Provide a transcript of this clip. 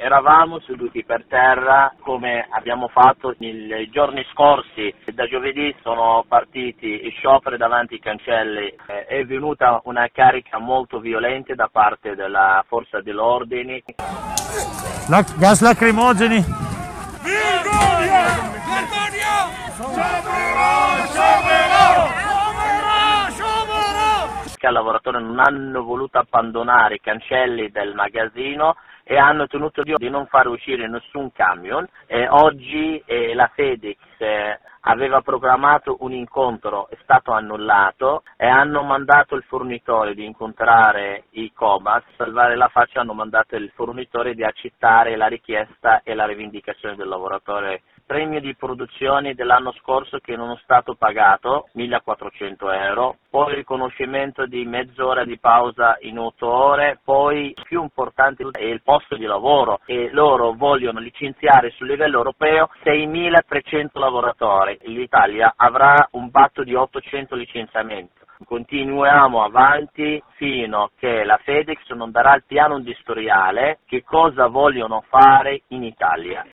Eravamo seduti per terra come abbiamo fatto nei giorni scorsi. Da giovedì sono partiti scioperi davanti ai cancelli, è venuta una carica molto violenta da parte della forza dell'ordine. Gas lacrimogeni. Vergogna! Vergogna! Sciopero! I lavoratori non hanno voluto abbandonare i cancelli del magazzino e hanno tenuto di non far uscire nessun camion. Oggi la FedEx aveva programmato un incontro, è stato annullato e hanno mandato il fornitore di incontrare i Cobas, salvare la faccia, hanno mandato il fornitore di accettare la richiesta e la rivendicazione del lavoratore. Premio di produzione dell'anno scorso che non è stato pagato, 1.400 euro, poi il riconoscimento di mezz'ora di pausa in 8 ore, poi più importante è il posto di lavoro e loro vogliono licenziare sul livello europeo 6.300 lavoratori. L'Italia avrà un patto di 800 licenziamenti. Continuiamo avanti fino a che la FedEx non darà il piano industriale che cosa vogliono fare in Italia.